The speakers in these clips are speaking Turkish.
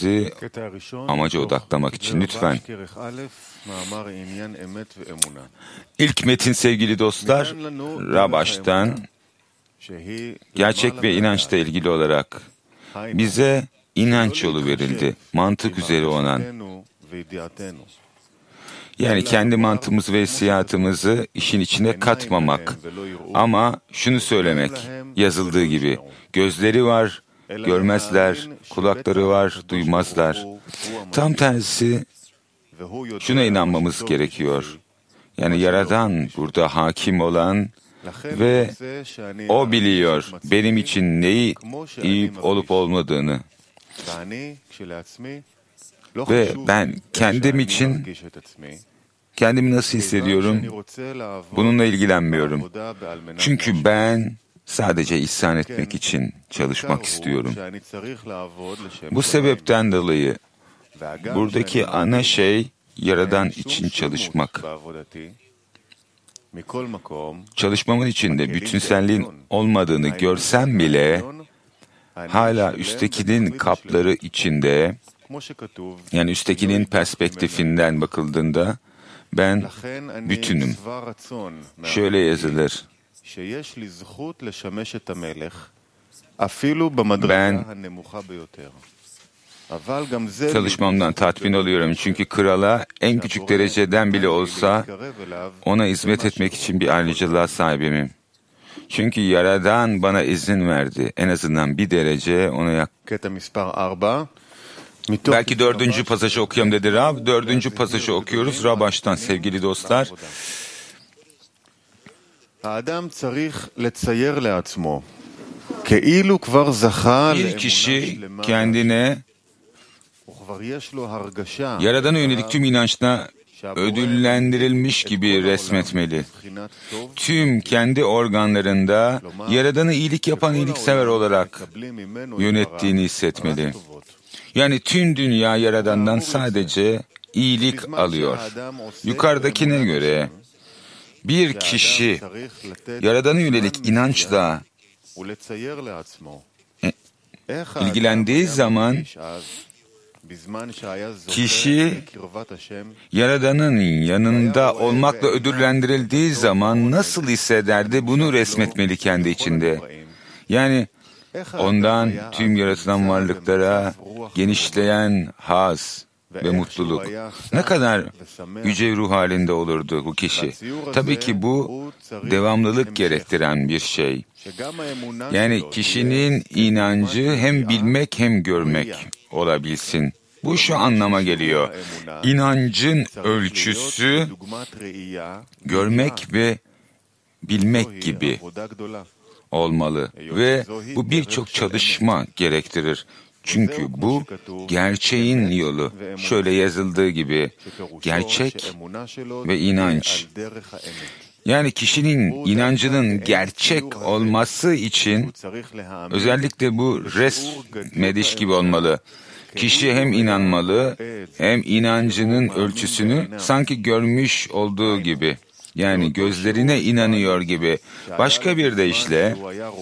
dikkatimizi amaca odaklamak için lütfen. İlk metin sevgili dostlar, Rabaş'tan gerçek ve inançla ilgili olarak bize inanç yolu verildi, mantık üzeri olan. Yani kendi mantığımızı ve hissiyatımızı işin içine katmamak. Ama şunu söylemek, yazıldığı gibi, gözleri var, görmezler, kulakları var, duymazlar. Tam tersi, şuna inanmamız gerekiyor. Yani Yaradan burada hakim olan ve O biliyor benim için neyi iyi olup olmadığını. Ve ben kendim için kendimi nasıl hissediyorum, bununla ilgilenmiyorum. Çünkü ben sadece ihsan etmek için çalışmak istiyorum. Bu sebepten dolayı buradaki ana şey Yaradan için çalışmak. Çalışmamın içinde bütünselliğin olmadığını görsem bile hala üsttekinin kapları içinde, yani üsttekinin perspektifinden bakıldığında ben bütünüm. Şöyle yazılır. Ben çalışmamdan tatmin oluyorum çünkü krala en küçük dereceden bile olsa ona hizmet etmek için bir ayrıcalığa sahibim. Çünkü Yaradan bana izin verdi. En azından bir derece ona Belki 4. pasajı okuyalım dedi Rab. 4. pasajı okuyoruz Rabaş'tan sevgili dostlar. Bir kişi kendine Yaradan'a yönelik tüm inançla ödüllendirilmiş gibi resmetmeli. Tüm kendi organlarında Yaradan'ı iyilik yapan iyiliksever olarak yönettiğini hissetmeli. Yani tüm dünya Yaradan'dan sadece iyilik alıyor. Yukarıdakine göre bir kişi Yaradan'a yönelik inançla ilgilendiği zaman kişi Yaradan'ın yanında olmakla ödüllendirildiği zaman nasıl hissederdi bunu resmetmeli kendi içinde. Yani ondan tüm yaratılan varlıklara genişleyen haz ve mutluluk. Ne kadar yüce ruh halinde olurdu bu kişi. Tabii ki bu devamlılık gerektiren bir şey. Yani kişinin inancı hem bilmek hem görmek olabilsin. Bu şu anlama geliyor. İnancın ölçüsü görmek ve bilmek gibi olmalı ve bu birçok çalışma gerektirir. Çünkü bu gerçeğin yolu. Şöyle yazıldığı gibi gerçek ve inanç. Yani kişinin inancının gerçek olması için özellikle bu resmediş gibi olmalı. Kişi hem inanmalı hem inancının ölçüsünü sanki görmüş olduğu gibi. Yani gözlerine inanıyor gibi. Başka bir deyişle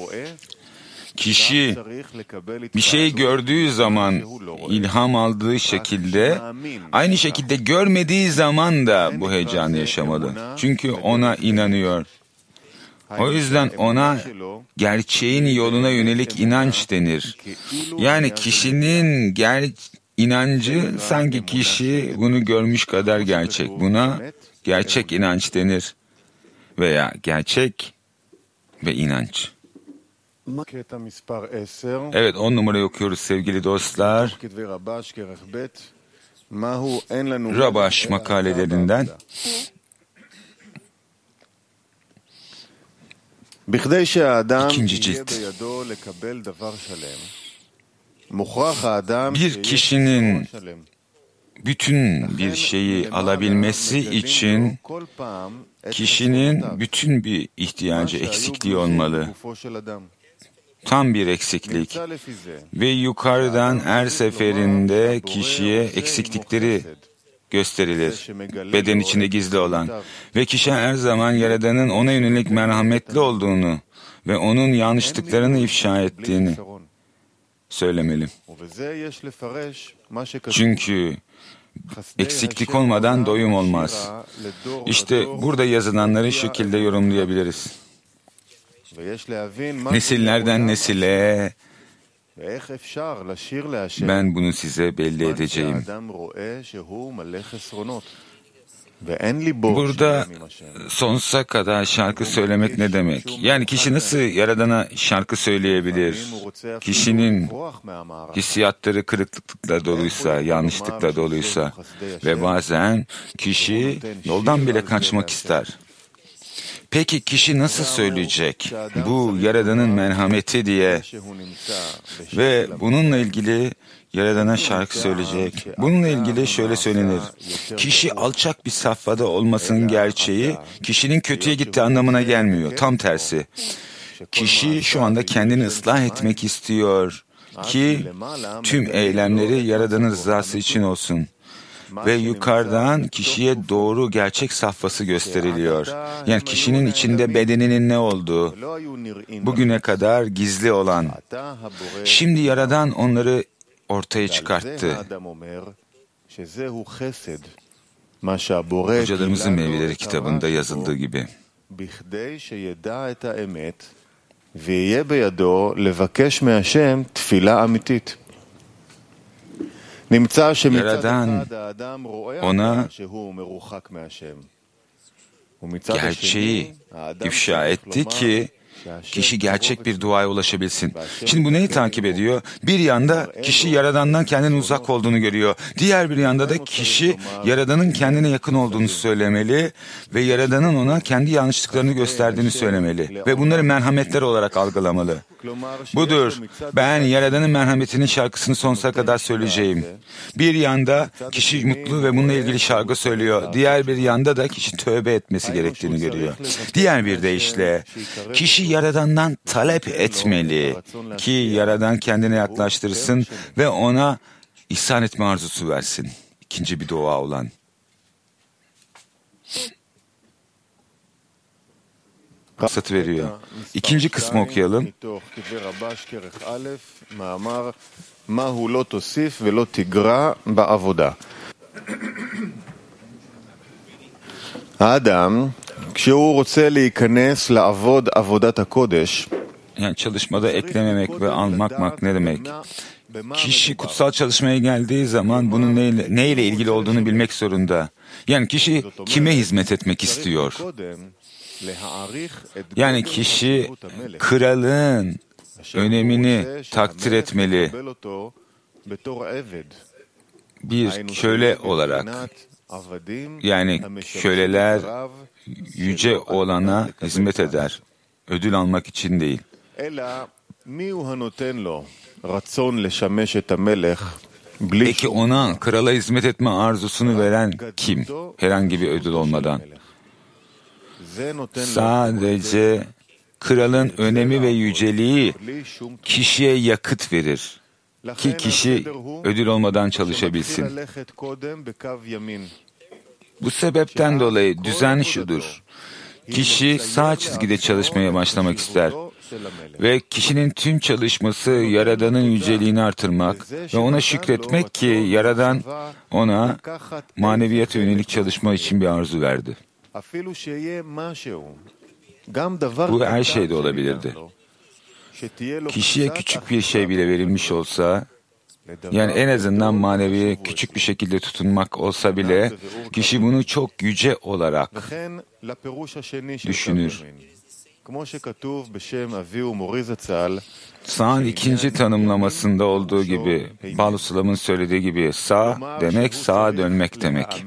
kişi bir şey gördüğü zaman ilham aldığı şekilde, aynı şekilde görmediği zaman da bu heyecanı yaşamalı. Çünkü ona inanıyor. O yüzden ona gerçeğin yoluna yönelik inanç denir. Yani kişinin inancı sanki kişi bunu görmüş kadar gerçek. Buna gerçek inanç denir veya gerçek ve inanç. Evet, 10 numarayı okuyoruz sevgili dostlar. Rabaş makalelerinden. İkinci cilt. Bir kişinin bütün bir şeyi alabilmesi için kişinin bütün bir ihtiyacı, eksikliği olmalı. Tam bir eksiklik. Ve yukarıdan her seferinde kişiye eksiklikleri gösterilir. Beden içinde gizli olan. Ve kişi her zaman Yaradan'ın ona yönelik merhametli olduğunu ve onun yanlışlıklarını ifşa ettiğini söylemeli. Çünkü eksiklik olmadan doyum olmaz. İşte burada yazılanları şu şekilde yorumlayabiliriz. Nesillerden nesile ben bunu size belli edeceğim. Burada sonsuza kadar şarkı söylemek ne demek? Yani kişi nasıl Yaradan'a şarkı söyleyebilir? Kişinin hissiyatları kırıklıkla doluysa, yanlışlıkla doluysa ve bazen kişi yoldan bile kaçmak ister. Peki kişi nasıl söyleyecek? Bu Yaradan'ın merhameti diye ve bununla ilgili Yaradan'a şarkı söyleyecek. Bununla ilgili şöyle söylenir. Kişi alçak bir safhada olmasının gerçeği, kişinin kötüye gittiği anlamına gelmiyor. Tam tersi. Kişi şu anda kendini ıslah etmek istiyor ki tüm eylemleri Yaradan'ın rızası için olsun. Ve yukarıdan kişiye doğru gerçek safhası gösteriliyor. Yani kişinin içinde bedeninin ne olduğu, bugüne kadar gizli olan. Şimdi Yaradan onları ortaya çıkarttı. Hocalarımızın Meyveleri kitabında yazıldığı gibi. Yaradan ona gerçeği ifşa etti ki kişi gerçek bir duaya ulaşabilsin. Şimdi bu neyi takip ediyor? Bir yanda kişi Yaradan'dan kendine uzak olduğunu görüyor. Diğer bir yanda da kişi Yaradan'ın kendine yakın olduğunu söylemeli ve Yaradan'ın ona kendi yanlışlıklarını gösterdiğini söylemeli. Ve bunları merhametler olarak algılamalı. Budur. Ben Yaradan'ın merhametinin şarkısını sonsuza kadar söyleyeceğim. Bir yanda kişi mutlu ve bununla ilgili şarkı söylüyor. Diğer bir yanda da kişi tövbe etmesi gerektiğini görüyor. Diğer bir deyişle kişi Yaradan'dan talep etmeli ki Yaradan kendine yaklaştırsın ve ona ihsan etme arzusu versin. İkinci bir dua olan. Fırsat veriyor. İkinci kısmı okuyalım. האדם, כשהוא רוצה להיכנס לעבוד עבודת הקודש, yani çalışmada eklememek ve almakmak ne demek? Kişi kutsal çalışmaya geldiği zaman bunun neyle ilgili olduğunu bilmek zorunda. Yani kişi kime hizmet etmek istiyor? Yani kişi kralın önemini takdir etmeli. Bir köle olarak, yani köleler yüce olana hizmet eder. Ödül almak için değil. Peki ona krala hizmet etme arzusunu veren kim? Herhangi bir ödül olmadan. Sadece kralın önemi ve yüceliği kişiye yakıt verir. Ki kişi ödül olmadan çalışabilsin. Bu sebepten dolayı düzen şudur. Kişi sağ çizgide çalışmaya başlamak ister. Ve kişinin tüm çalışması Yaradan'ın yüceliğini artırmak ve ona şükretmek ki Yaradan ona maneviyata yönelik çalışma için bir arzu verdi. Bu her şeyde olabilirdi. Kişiye küçük bir şey bile verilmiş olsa, yani en azından manevi küçük bir şekilde tutunmak olsa bile, kişi bunu çok yüce olarak düşünür. Sağ'ın ikinci tanımlamasında olduğu gibi, Baal HaSulam'ın söylediği gibi, sağ demek sağa dönmek demek.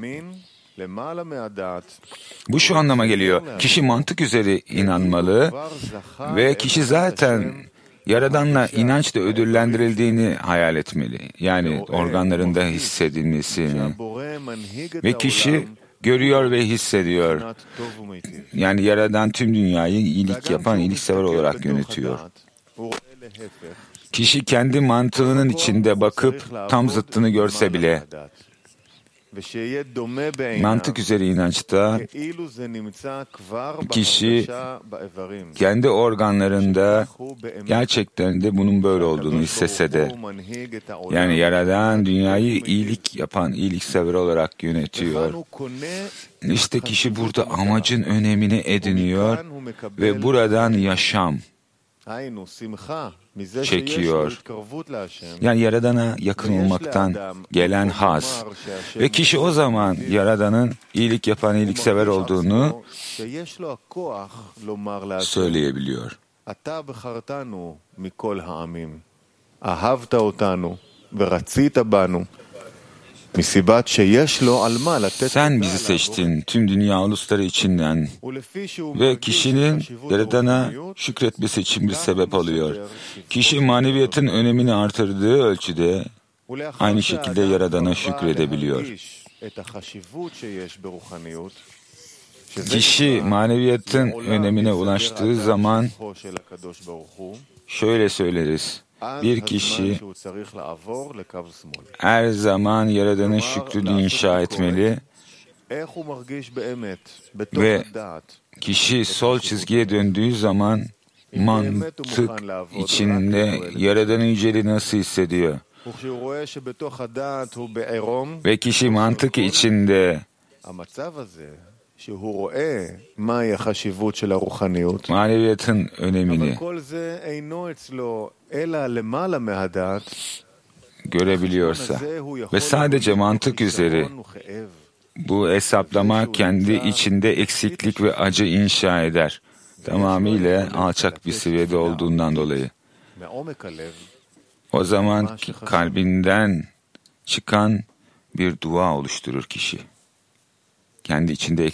Bu şu anlama geliyor. Kişi mantık üzere inanmalı ve kişi zaten Yaradan'la inançla ödüllendirildiğini hayal etmeli. Yani organlarında hissedilmesini. Ve kişi görüyor ve hissediyor. Yani Yaradan tüm dünyayı iyilik yapan, iyiliksever olarak yönetiyor. Kişi kendi mantığının içinde bakıp tam zıttını görse bile Mantık üzere inançta kişi kendi organlarında gerçekten de bunun böyle olduğunu hissetse de, yani Yaradan dünyayı iyilik yapan, iyiliksever olarak yönetiyor. İşte kişi burada amacın önemini ediniyor ve buradan yaşam çekiyor. Yani Yaradan'a yakın olmaktan gelen haz. Ve kişi o zaman Yaradan'ın iyilik yapan, iyiliksever olduğunu söyleyebiliyor. Sen bizi seçtin tüm dünya ulusları içinden ve kişinin Yaradan'a şükretmesi için bir sebep oluyor. Kişi maneviyatın önemini artırdığı ölçüde aynı şekilde Yaradan'a şükredebiliyor. Kişi maneviyatın önemine ulaştığı zaman şöyle söyleriz. Bir kişi her zaman Yaradan'ın şükrünü inşa etmeli ve kişi sol çizgiye döndüğü zaman mantık içinde Yaradan'ın yüceliğini nasıl hissediyor? Ve kişi mantık içinde maneviyatın önemini görebiliyorsa ve sadece mantık üzeri bu hesaplama kendi içinde eksiklik ve acı inşa eder. Tamamıyla alçak bir seviyede olduğundan dolayı. O zaman kalbinden çıkan bir dua oluşturur kişi. Kendi içinde